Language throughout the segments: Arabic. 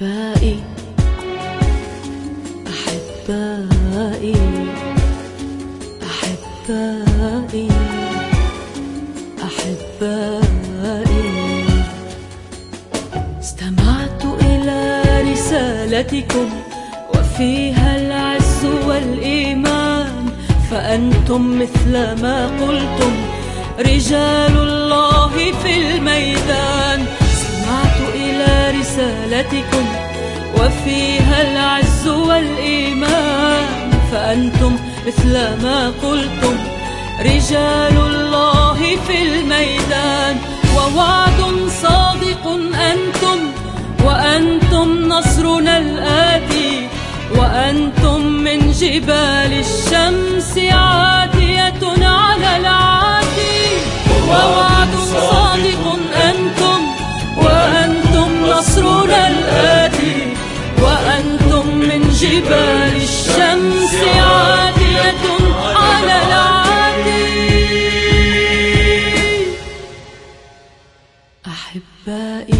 أحبائي أحبائي أحبائي أحبائي، استمعت إلى رسالتكم وفيها العز والإيمان، فأنتم مثل ما قلتم رجال الله في الميدان. سمعت إلى رسالتكم وفيها العز والإيمان، فأنتم مثل ما قلتم رجال الله في الميدان. ووعد صادق أنتم، وأنتم نصرنا الآتي، وأنتم من جبال الشمس عاتية على العاتي. ووعد صادق أنتم، وأنتم نصرنا الآتي، وأنتم من جبال الشمس عاتية على العاتي. أحبائي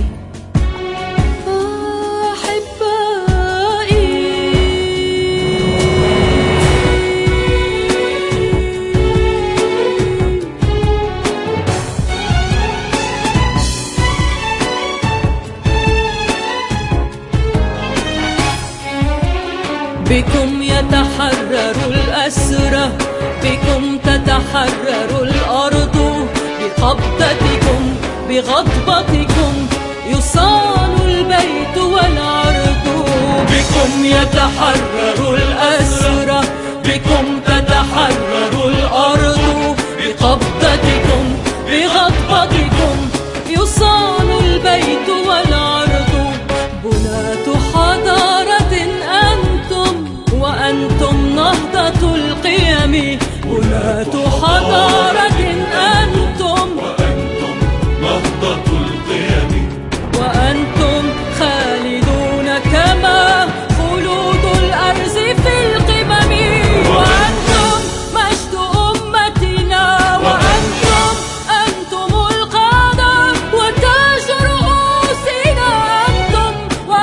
بكم يتحرر الأسرى، بكم تتحرر الأرض، بقبضتكم بغضبتكم يصان البيت والعرض. بكم يتحرر الأسرى، بكم تتحرر الأرض، بقبضتكم بغضبتكم يصان البيت والعرض. بناة حضارة أنتم، وأنتم نهضة القيم. بناة حضارة أنتم، وأنتم نهضة القيم. وأنتم خالدون كما خلود الأرز في القمم. وأنتم مجد أمتنا، وأنتم القادة وتاج رؤوسنا. أنتم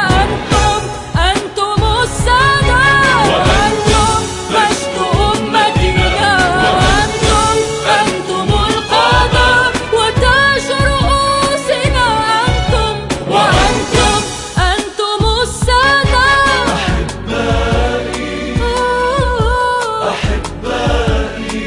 السادة، وأنتم مجد أمتنا. وأنتم القادة وتاج رؤوسنا. أنتم السادة. أحبائي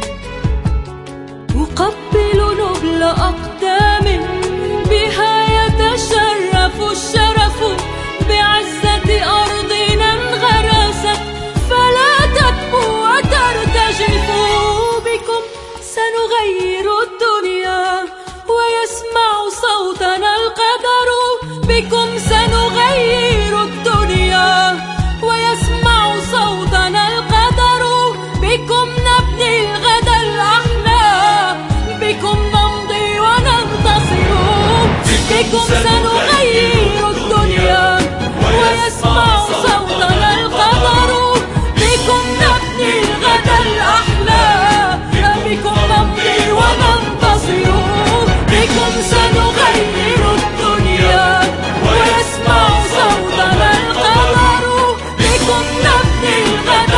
أقبل نبل أقدام بها يتشرف الشرف، بعزة أرضنا انغرست فلا تكبو وترتجف. بكم سنغير الدنيا ويسمع صوتنا القدر. بكم سنغير الدنيا ويسمع صوتنا القدر. بكم نبني الغد الأحلى، بكم نمضي وننتصر. بكم سنغير الدنيا ويسمع صوتنا القدر. بكم نبني الغد الأحلى، بكم نمضي وننتصر. بكم سنغير الدنيا ويسمع صوتنا القدر. بكم نبني الغد